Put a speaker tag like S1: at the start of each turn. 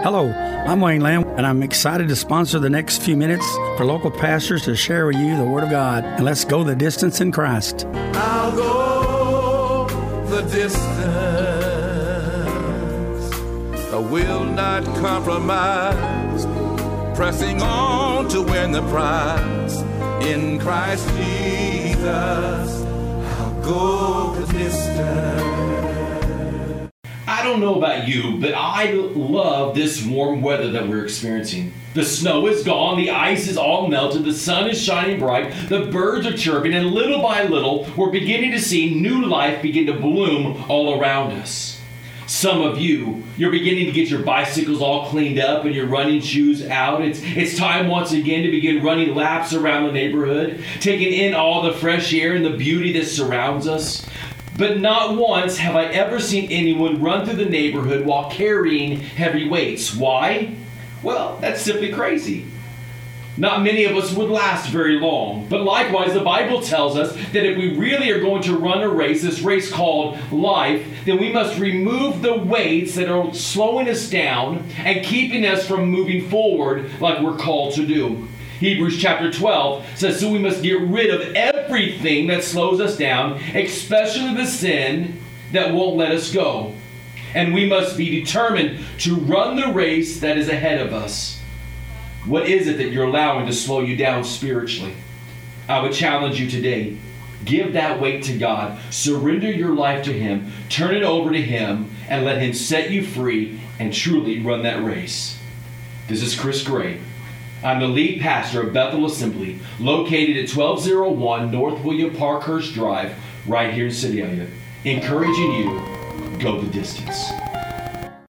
S1: Hello, I'm Wayne Lamb, and I'm excited to sponsor the next few minutes for local pastors to share with you the Word of God. And let's go the distance in Christ.
S2: I'll go the distance. I will not compromise. Pressing on to win the prize. In Christ Jesus, I'll go the distance.
S3: I don't know about you, but I love this warm weather that we're experiencing. The snow is gone, the ice is all melted, the sun is shining bright, the birds are chirping, and little by little, we're beginning to see new life begin to bloom all around us. Some of you, you're beginning to get your bicycles all cleaned up and your running shoes out. It's time once again to begin running laps around the neighborhood, taking in all the fresh air and the beauty that surrounds us. But not once have I ever seen anyone run through the neighborhood while carrying heavy weights. Why? Well, that's simply crazy. Not many of us would last very long. But likewise, the Bible tells us that if we really are going to run a race, this race called life, then we must remove the weights that are slowing us down and keeping us from moving forward like we're called to do. Hebrews chapter 12 says, so we must get rid of everything that slows us down, especially the sin that won't let us go. And we must be determined to run the race that is ahead of us. What is it that you're allowing to slow you down spiritually? I would challenge you today. Give that weight to God. Surrender your life to Him. Turn it over to Him and let Him set you free and truly run that race. This is Chris Gray. I'm the lead pastor of Bethel Assembly, located at 1201 North William Parkhurst Drive, right here in Sedalia, encouraging you, go the distance.